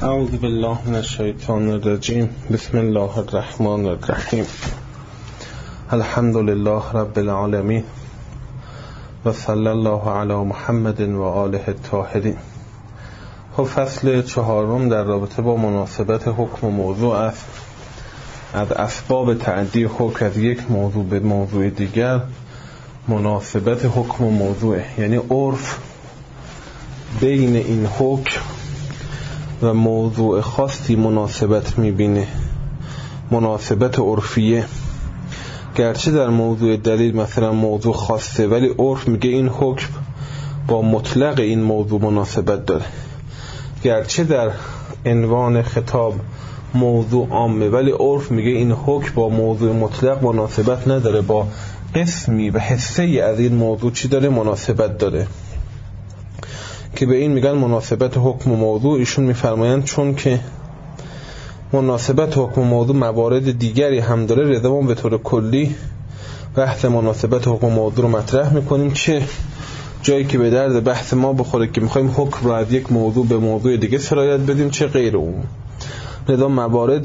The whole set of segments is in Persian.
اعوذ بالله من الشیطان الرجیم. بسم الله الرحمن الرحیم. الحمد لله رب العالمین و صلی الله علی محمد و آله الطاهرین. خب فصل چهارم در رابطه با مناسبت حکم و موضوع است. از اسباب تعدی حکم از یک موضوع به موضوع دیگر مناسبت حکم و موضوع، یعنی عرف بین این حکم و موضوع خاصی مناسبت میبینه، مناسبت عرفیه. گرچه در موضوع دلیل مثلا موضوع خاصه، ولی عرف میگه این حکم با مطلق این موضوع مناسبت داره. گرچه در عنوان خطاب موضوع عامه، ولی عرف میگه این حکم با موضوع مطلق مناسبت نداره، با قسمی و حصه‌ای از این موضوع چی داره؟ مناسبت داره، که به این میگن مناسبت حکم و موضوع. ایشون میفرمایند چون که مناسبت حکم و موضوع موارد دیگری هم داره، رضا ما به طور کلی بحث مناسبت حکم و موضوع رو مطرح میکنیم، چه جایی که به درد بحث ما بخوره که میخوایم حکم رو از یک موضوع به موضوع دیگه سرایت بدیم، چه غیر اون. رضا موارد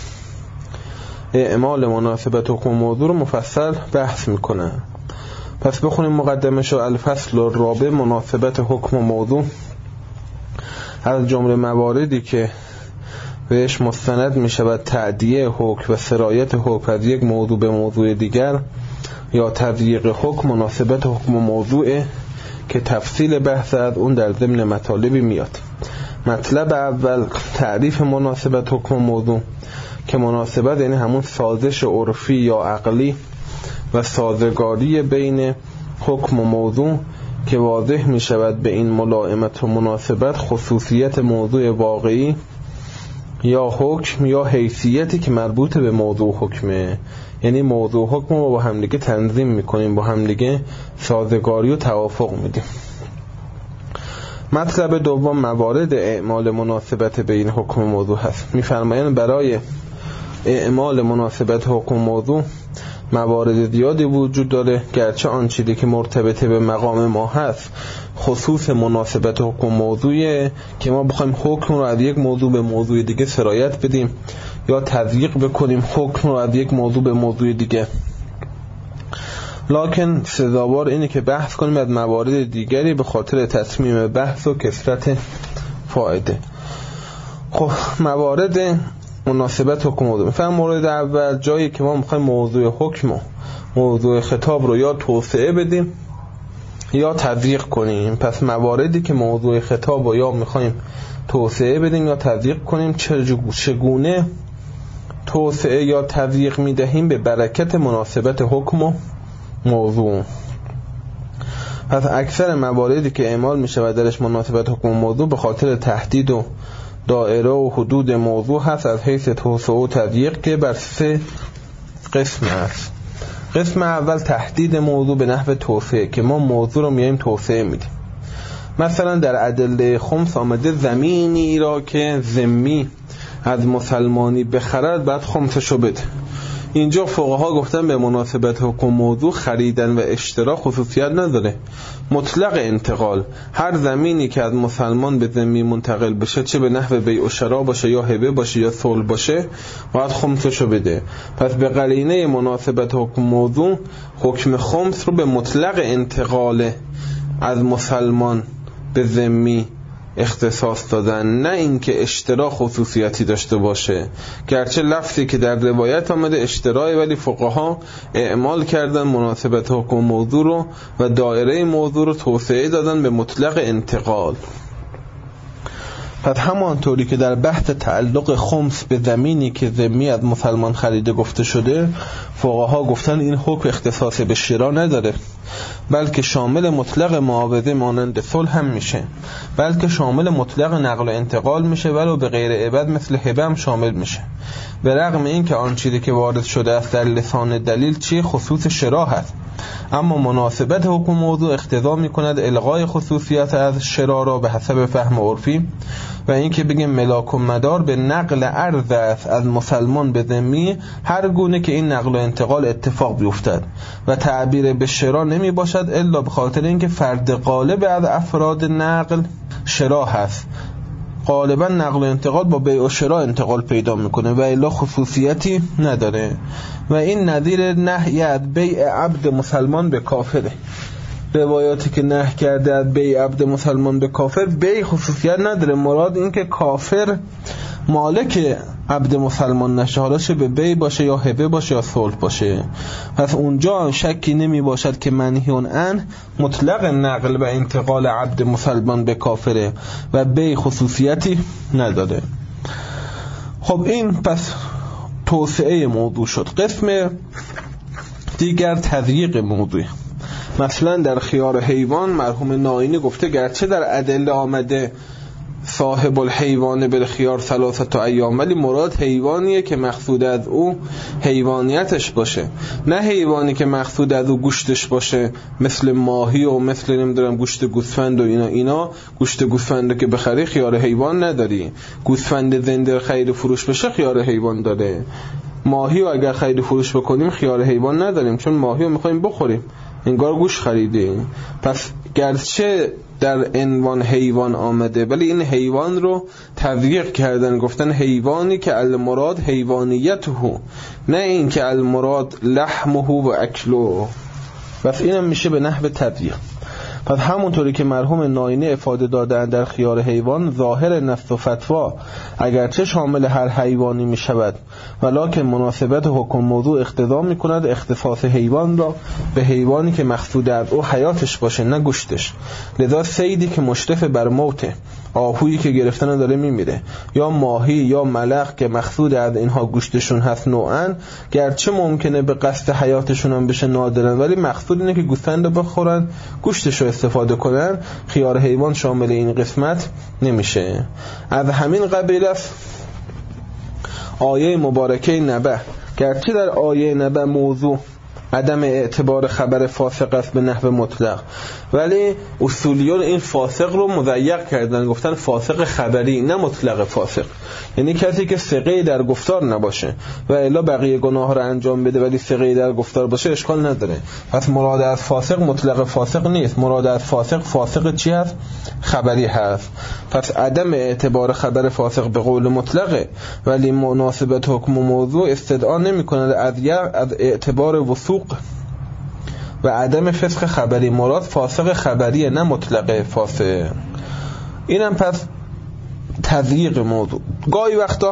اعمال مناسبت حکم و موضوع رو مفصل بحث میکنن. پس بخونیم مقدمش. الفصل الرابع مناسبت حکم و موضوع. از جمله مواردی که بهش مستند می شود تعدیه حکم و سرایت حکم از یک موضوع به موضوع دیگر یا تضییق حکم، مناسبت حکم و موضوع که تفصیل بحث از اون در ضمن مطالبی میاد. مطلب اول تعریف مناسبت حکم و موضوع، که مناسبت یعنی همون سازش عرفی یا عقلی و سازگاری بین حکم و موضوع که واضح می شود به این ملائمت و مناسبت خصوصیت موضوع واقعی یا حکم یا حیثیتی که مربوط به موضوع حکمه. یعنی موضوع حکم رو با همدیگه تنظیم میکنیم، با همدیگه سازگاری و توافق میدیم. مطلب دوم موارد اعمال مناسبت بین حکم و موضوع هست. میفرمایند برای اعمال مناسبت حکم و موضوع موارد زیادی وجود داره، گرچه آن چیزی که مرتبط به مقام ما هست خصوص مناسبت حکم موضوعه که ما بخوایم حکم رو از یک موضوع به موضوع دیگه سرایت بدیم یا تضییق بکنیم حکم رو از یک موضوع به موضوع دیگه. لکن سزاوار اینه که بحث کنیم از موارد دیگری به خاطر تصمیم بحث و کثرت فایده. خب موارد مناسبت حکم موضوع. مثلا مورد اول جایی که ما میخوایم موضوع حکم و موضوع خطاب رو یا توسعه بدیم یا تضییق کنیم. پس مواردی که موضوع خطاب رو یا میخوایم توسعه بدیم یا تضییق کنیم، چگونه توسعه یا تضییق میدهیم؟ به برکت مناسبت حکم و موضوع. پس اکثر مواردی که اعمال میشود درش مناسبت حکم و موضوع به خاطر تحدید و دائره و حدود موضوع هست از حیث توسعه و تضییق، که بر 3 قسم است. قسم اول تحدید موضوع به نحو توسعه، که ما موضوع رو میایم توسعه میدیم. مثلا در ادله خمس آمده زمینی را که ذمی از مسلمانی بخرد بعد خمسشو بده. اینجا فقها گفتن به مناسبت حکم موضوع خریدن و اشترا خصوصیت نداره، مطلق انتقال. هر زمینی که از مسلمان به ذمی منتقل بشه، چه به نحو بیع و شرا باشه یا هبه باشه یا صلح باشه، باید خمسشو بده. پس به قرینه مناسبت حکم موضوع حکم خمس رو به مطلق انتقال از مسلمان به ذمی اختصاص دادن، نه اینکه اشترا خصوصیتی داشته باشه. گرچه لفظی که در روایت آمده اشترای، ولی فقها اعمال کردن مناسبت حکم موضوع رو و دایره موضوع رو توسعه دادن به مطلق انتقال. پس همانطوری که در بحث تعلق خمس به زمینی که ذمی از مسلمان خریده گفته شده، فقها گفتن این حکم اختصاص به شرا نداره، بلکه شامل مطلق معاوضه مانند صلح هم میشه، بلکه شامل مطلق نقل و انتقال میشه، ولو به غیر عبد مثل هبه هم شامل میشه. به رغم این که آن چیزی که وارد شده است در لسان دلیل چی خصوص شرا هست، اما مناسبت حکم موضوع اقتضا میکند الغای خصوصیت از شرا را به حسب فهم عرفی و اینکه بگیم ملاک و مدار به نقل عرض است از مسلمان به ذمی، هر گونه که این نقل و انتقال اتفاق بیفتد، و تعبیر به شرا نمی باشد الا به خاطر اینکه فرد غالب از افراد نقل شرا هست غالبا نقل و انتقال با بیع و شراء انتقال پیدا میکنه و الا خصوصیتی نداره و این نظیر نهی از بیع عبد مسلمان به کافره. روایاتی که نهی کرده از بیع عبد مسلمان به کافر، بیع خصوصیت نداره، مراد این که کافر مالک عبد مسلمان نشه، حالا چه به بیع باشه یا هبه باشه یا صلح باشه. پس اونجا شکی نمی باشد که منهی عنه مطلق نقل و انتقال عبد مسلمان به کافره و بیع خصوصیتی نداره. خب این پس توسعه موضوع شد. قسم دیگر تضییق موضوع. مثلا در خیار حیوان مرحوم ناینی گفته گرچه در ادله آمده صاحب الحیوان بالخیار ثلاثه ایام، ولی مراد حیوانیه که مقصود از او حیوانیتش باشه، نه حیوانی که مقصود از او گوشتش باشه، مثل ماهی و مثل نمیدونم گوشت گوسفند و اینا گوشت گوسفند که بخری خیار حیوان نداری، گوسفند زنده خرید و فروش بشه خیار حیوان داره. ماهی رو اگر خرید و فروش بکنیم خیار حیوان نداریم، چون ماهی رو میخوایم بخوریم، انگار گوش خریدیم. پس گرچه در عنوان حیوان آمده ولی این حیوان رو تضییق کردن، گفتن حیوانی که المراد حیوانیته، نه این که المراد لحمه و اکله. پس اینم میشه به نحو تضییق. پس همونطوری که مرحوم ناینی افاده دادن در خیار حیوان، ظاهر نص و فتوا اگرچه شامل هر حیوانی می شود ولکن مناسبت حکم موضوع اقتضا می کند اختصاص حیوان را به حیوانی که مقصود از او حیاتش باشه نه گوشتش. لذا صیدی که مشرف بر موته، آهویی که گرفتن داره میمیره، یا ماهی یا ملخ که مقصود از اینها گوشتشون هست نوعا، گرچه ممکنه به قصد حیاتشون هم بشه نادرن ولی مقصود اینه که گوسفند رو بخورن گوشتش رو استفاده کنن، خیار حیوان شامل این قسمت نمیشه. از همین قبیل است آیه مبارکه نبأ. گرچه در آیه نبأ موضوع عدم اعتبار خبر فاسق است به نحو مطلق، ولی اصولیون این فاسق رو مضیق کردن، گفتن فاسق خبری نه مطلق فاسق، یعنی کسی که ثقه در گفتار نباشه و الا بقیه گناه رو انجام بده ولی ثقه در گفتار باشه اشکال نداره. پس مراد از فاسق مطلق فاسق نیست، مراد از فاسق چی هست؟ خبری هست. پس عدم اعتبار خبر فاسق به قول مطلقه، ولی مناسبت حکم و موضوع استدعا نمی کند از اعتبار وثوق و عدم فسق خبری. مراد فاسق خبریه نه مطلق فاسق. اینم پس تضییق موضوع. گاهی وقتا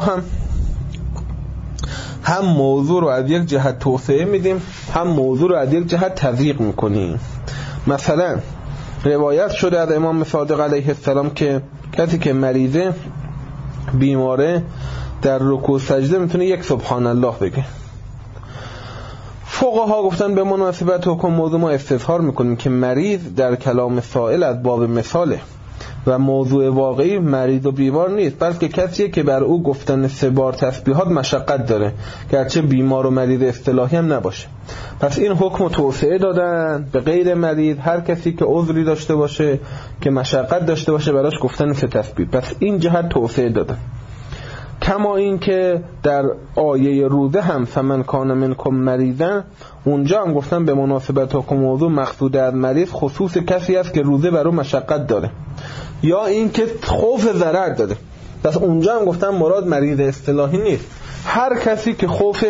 هم موضوع رو از یک جهت توسعه میدیم، هم موضوع رو از یک جهت تضییق میکنیم. مثلا روایت شده از امام صادق علیه السلام که کسی که مریضه بیماره در رکوع سجده میتونه یک سبحان الله بگه. فقها گفتن به مناسبت حکم موضوع ما استظهار میکنیم که مریض در کلام سائل از باب مثاله و موضوع واقعی مریض و بیمار نیست، بلکه کسیه که بر او گفتن 3 بار تسبیحات مشقت داره، گرچه بیمار و مریض اصطلاحی هم نباشه. پس این حکم توسعه دادن به غیر مریض، هر کسی که عذری داشته باشه که مشقت داشته باشه براش گفتن 3 تسبیح. پس این جهت توسعه دادن. کما این که در آیه روزه هم فمن کان منکم مریضا، اونجا هم گفتن به مناسبت حکم موضوع مقصود از مریض خصوص کسی است که روزه برای مشقت داره یا این که خوف ضرر داره. پس اونجا هم گفتن مراد مریض اصطلاحی نیست، هر کسی که خوف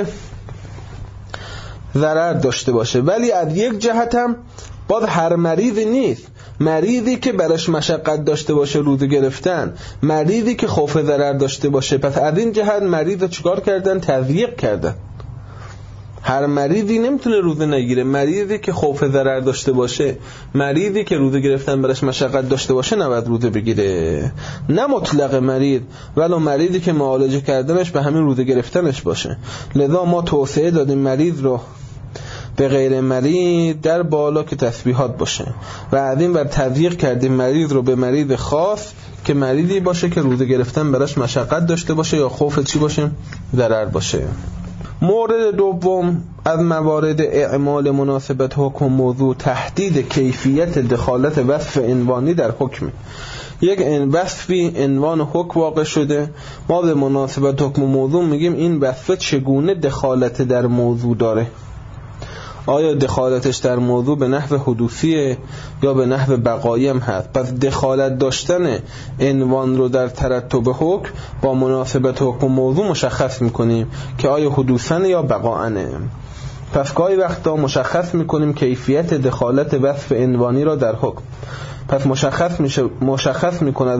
ضرر داشته باشه. ولی از یک جهت هم باز هر مریضی نیست، مریضی که براش مشقت داشته باشه روزه گرفتن، مریضی که خوف ضرر داشته باشه. پس از این جهت مریض رو چیکار کردن؟ تضییق کردن. هر مریضی نمیتونه روزه نگیره، مریضی که خوف ضرر داشته باشه، مریضی که روزه گرفتن براش مشقت داشته باشه نباید روزه بگیره، نه مطلق مریض، ولو مریضی که معالجه کردنش به همین روزه گرفتنش باشه. لذا ما توسعه دادیم مریض رو به غیر مریض در بالا که تسبیحات باشه و از این بر تضییق کردیم مریض رو به مریض خاص که مریضی باشه که روزه گرفتن براش مشقت داشته باشه یا خوف چی باشه؟ ضرر باشه. مورد دوم از موارد اعمال مناسبت حکم موضوع تحدید کیفیت دخالت وصف عنوانی در حکم. یک وصفی عنوان حکم واقع شده، ما به مناسبت حکم موضوع میگیم این وصف چگونه دخالت در موضوع داره. آیا دخالتش در موضوع به نحو حدوثیه یا به نحو بقایی هم هست. پس دخالت داشتن عنوان رو در ترتب حکم با مناسبت حکم موضوع مشخص میکنیم که آیا حدوثن یا بقاءنه. پس گاهی وقتا مشخص میکنیم کیفیت دخالت وصف عنوانی را در حکم. پس مشخص میکند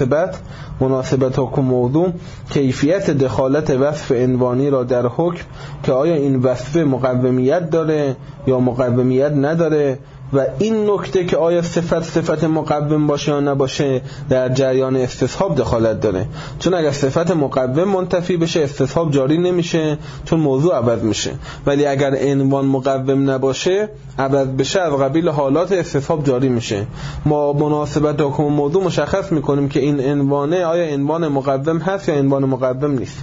مناسبت حکم موضوع کیفیت دخالت وصف عنوانی را در حکم که آیا این وصف مقومیت داره یا مقومیت نداره و این نکته که آیا صفت مقوم باشه یا نباشه در جریان استصحاب دخالت داره. چون اگر صفت مقوم منتفی بشه استصحاب جاری نمیشه چون موضوع عوض میشه، ولی اگر عنوان مقوم نباشه عوض بشه از قبیل حالات استصحاب جاری میشه. ما مناسبت حکم موضوع مشخص میکنیم که این عنوانه آیا عنوان مقوم هست یا عنوان مقوم نیست.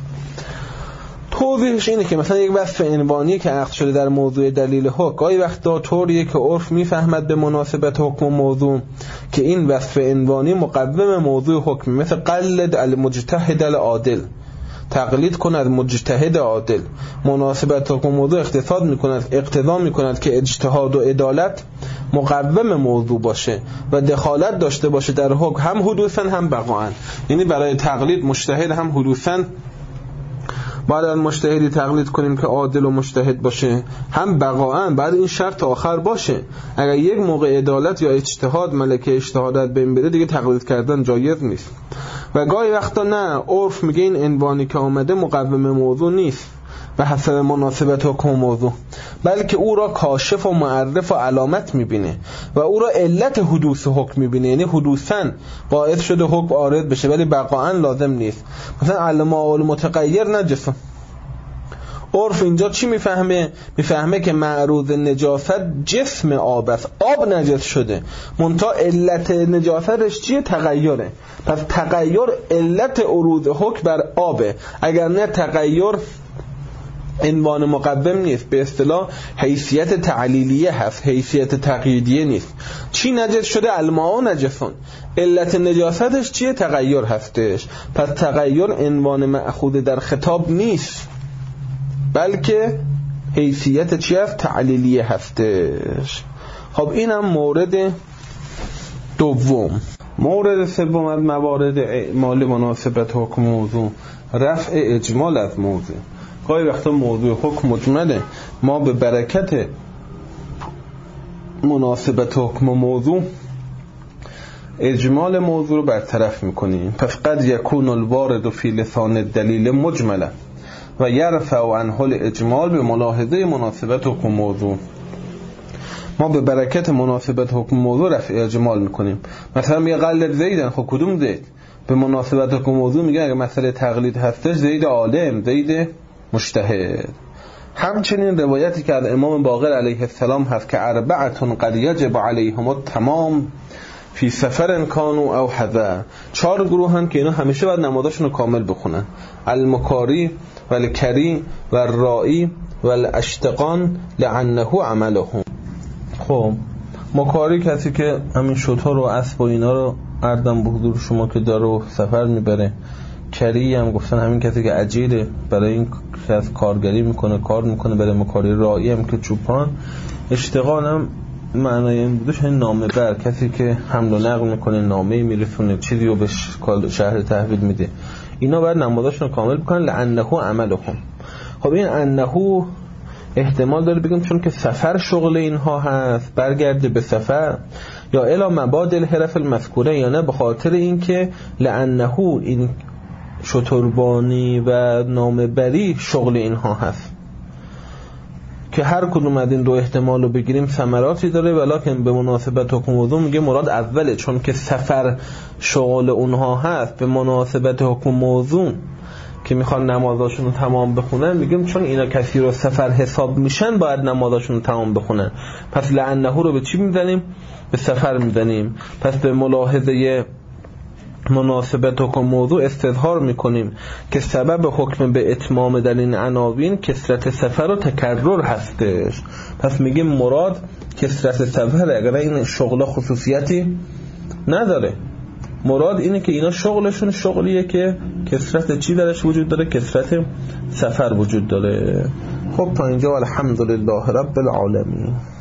توضیحش اینه که مثلا یک وصف عنوانی که عقد شده در موضوع دلیل حکم گاهی وقتا طوریه که عرف میفهمد به مناسبت حکم موضوع که این وصف عنوانی مقوم موضوع حکم، مثل قلد المجتهد العادل، تقلید کن از مجتهد عادل. مناسبت حکم موضوع اقتضا میکند که اجتهاد و عدالت مقوم موضوع باشه و دخالت داشته باشه در حکم، هم حدوثاً هم بقاءً. یعنی برای تقلید مجتهد هم حدوثاً بعد از مجتهدی تقلید کنیم که عادل و مجتهد باشه، هم بقاءً بعد این شرط آخر باشه. اگر یک موقع عدالت یا اجتهاد ملکه اجتهادات بین بره دیگه تقلید کردن جایز نیست. و گاهی وقتا نه، عرف میگه این عنوانی که آمده مقوم موضوع نیست به حسب مناسبت حکم موضوع، بلکه او را کاشف و معرف و علامت میبینه و او را علت حدوث حکم میبینه. یعنی حدوثاً باعث شده حکم عارض بشه ولی بقاءً لازم نیست. مثلا الماء المتغیر نجس، عرف اینجا چی میفهمه؟ میفهمه که معروض نجاست جسم آب است، آب نجس شده، منتها علت نجاستش چیه؟ تغییره. پس تغییر علت عروض حکم بر آبه، اگر نه تغییر عنوان مقوم نیست. به اصطلاح حیثیت تعلیلیه هست، حیثیت تقییدیه نیست. چی نجس شده؟ الماء نجسون، علت نجاستش چیه؟ تغییر هستش. پس تغییر عنوان مأخوذ در خطاب نیست بلکه حیثیت چی هست؟ تعلیلیه هستش. خب اینم مورد دوم. مورد سوم از موارد اعمال مناسبت حکم موضوع رفع اجمال از موضوع. گاهی وقتا موضوع حکم مجمله، ما به برکت مناسبت حکم موضوع اجمال موضوع رو برطرف میکنیم. پس قد یکون الوارد فی لسان الدلیل مجملا و یرفع عنه الاجمال به ملاحظه مناسبت حکم موضوع. ما به برکت مناسبت حکم موضوع رفع اجمال میکنیم. مثلا میگه قلد زیدن، خب کدوم زید؟ به مناسبت حکم موضوع میگه اگه مسئله تقلید هستش زید عالم، زید مجتهد. همچنین روایتی که از امام باقر علیه السلام هست که اربعتون قد یجب علیهم التمام فی سفر کانوا او حضر، 4 گروه هم که اینا همیشه باید نمازشون رو کامل بخونن: المکاری والکری والرائی والاشتقان لعنه عملهم. خب مکاری کسی که همین شطور و اسب و اینا رو اردم به حضور شما که داره و سفر میبره. کری هم گفتن همین کسی که اجیره برای این کس کارگری میکنه، کار میکنه برای مکاری. رائی هم که چوپان. اشتغال هم معنای این بودش این نامه بر، کسی که حمل و نقل میکنه، نامه میرسونه، چیزی رو به شهر تحویل میده. اینا باید نمازاشون رو کامل بکنن لعنه عملهم. خب این انه احتمال داره بگیم چون که سفر شغل اینها هست برگرده به سفر، یا الی مباد الحرف المذکوره، یا نه به خاطر این که لعنه این شتربانی و نامه بری شغل اینها هست. که هر کدوم از این دو احتمال رو بگیریم ثمراتی داره، ولکن به مناسبت حکم موضوع میگه مراد اوله، چون که سفر شغل اونها هست. به مناسبت حکم موضوع که میخوان نمازاشون رو تمام بخونن میگیم چون اینا کسی رو سفر حساب میشن باید نمازاشون رو تمام بخونن. پس لعنه رو به چی میزنیم؟ به سفر میزنیم. پس به ملاحظه مناسبت حکم موضوع استظهار میکنیم که سبب حکم به اتمام در این عناوین کثرت سفر و تکرر هستش. پس میگیم مراد کثرت سفر، اگر این شغل خصوصیتی نداره. مراد اینه که اینا شغلشون شغلیه که کثرت چی درش وجود داره؟ کثرت سفر وجود داره. خب تا اینجا الحمدلله رب العالمین.